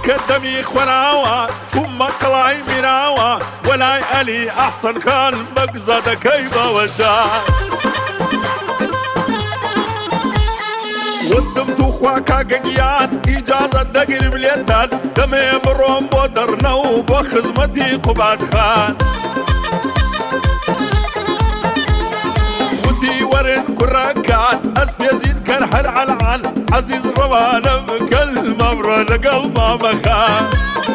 كدمي خناوة ثم قلاي مراوة ولاي علي أحسن خان مقزد كيبة وجاه ودمتو خواكا قيان إجازة دقل بليتان دمي بروم بودرنو بخزمتي قباد خان ودي ورد كراكان أسبيزين كرحل علعان عزيز روانا بكلمة برد قلبا مخان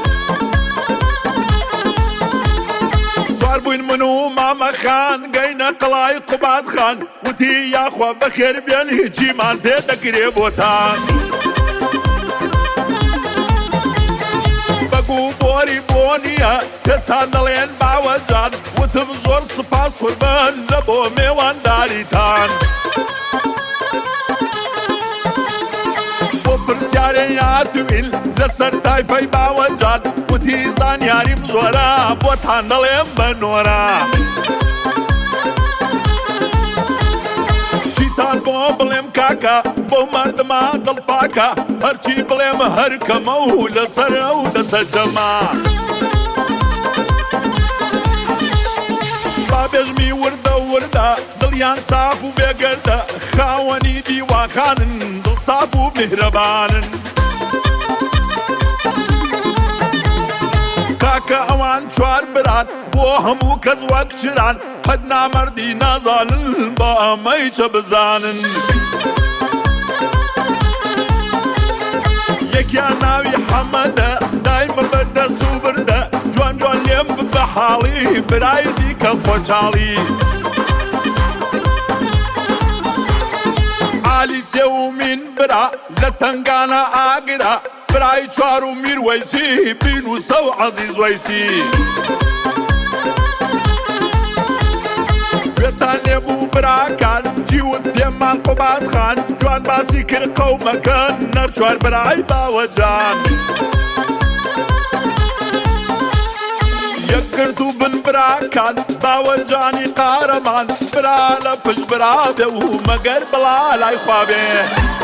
صار بوين منو ماما خان قينا قلاي قباد خان وتي يا خوا بخير بين هجي مان تيدا قريب وطان بقو بوري بونيا تتان دلين باوجان وتبزور سباس قربان لبو ميوان داريتان وبرسياري يا تويل لسر دايفاي باوجان وتي زان ياري مزورا بوتان دلين بنورا شيطان بو بلم كاكا بو مرد ما دلباكا هرشي بلم هركمو لسر او دسر جما بابجمي وردا وردا دليان صافو بيقردا خاوني ديوا خانن دل صافو مهربانن كاكا اوان شوار بران بو همو كزواك شران قدنا مردي نازانن با ميش بزانن يكيا ناوي حمدا دايما بدا سوبردا جوان جوان ليم بحالي براي ديكا قوشالي علي سيو من برا لتنقانا آقرا براي شوارو مير ويسي بينو سو عزيز ويسي بيتان يبو براكان جيوت بيمان قباد خان جوان باسي كرقو مكان نرشوار براي باوجان يكرتو بن براكان باوجاني قارمان برا لفج برا بيو مگر بلا لاي خوابه